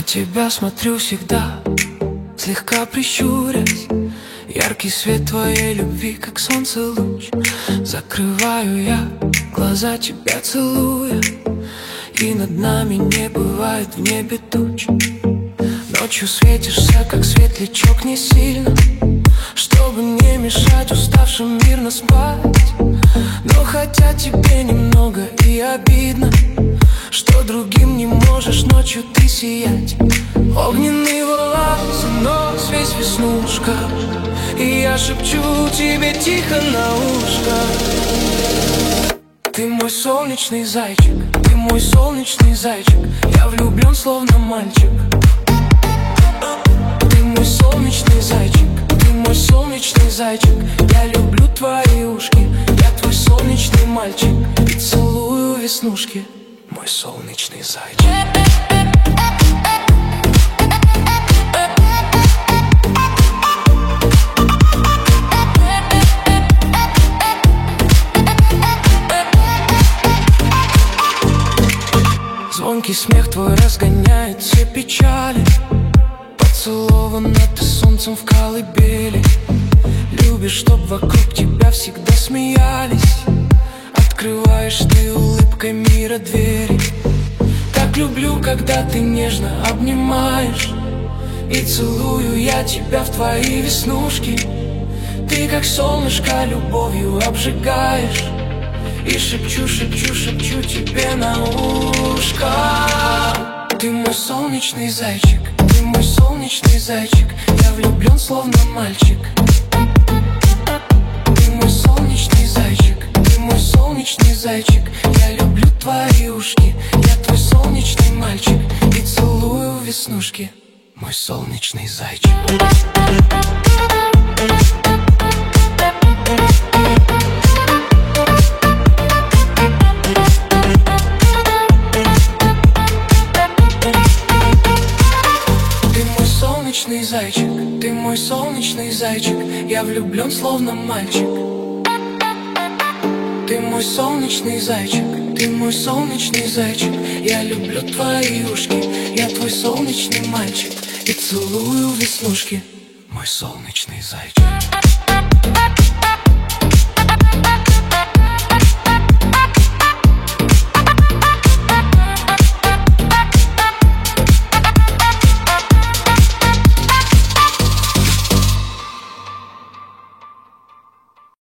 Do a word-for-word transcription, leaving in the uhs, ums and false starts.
тебя смотрю всегда, слегка прищурясь. Яркий свет твоей любви, как солнце луч. Закрываю я глаза, тебя целуя, и над нами не бывает в небе туч. Ночью светишься, как светлячок, не сильно, чтобы не мешать уставшим мирно спать. Но хотя тебе немного и обидно, что другим не можешь ночью ты сиять. Огненный волос, нос весь веснушка, и я шепчу тебе тихо на ушко. Ты мой солнечный зайчик, ты мой солнечный зайчик, я влюблен словно мальчик. Ты мой солнечный зайчик, ты мой солнечный зайчик, я люблю твои ушки. Я твой солнечный мальчик и целую веснушки. Мой солнечный зайчик. Звонкий смех твой разгоняет все печали. Поцелована ты солнцем в колыбели. Любишь, чтоб вокруг тебя всегда смеялись. Открываешь ты улыбкой мира двери. Так люблю, когда ты нежно обнимаешь, и целую я тебя в твои веснушки. Ты как солнышко любовью обжигаешь, и шепчу, шепчу, шепчу тебе на ушко. Ты мой солнечный зайчик, ты мой солнечный зайчик, я влюблен словно мальчик. Ты мой солнечный зайчик, ты мой солнечный зайчик, я люблю твои ушки. Я твой солнечный мальчик и целую веснушки. Мой солнечный зайчик. Солнечный зайчик, ты мой солнечный зайчик, я влюблен словно мальчик. Ты мой солнечный зайчик, ты мой солнечный зайчик, я люблю твои ушки. Я твой солнечный мальчик и целую веснушки. Мой солнечный зайчик.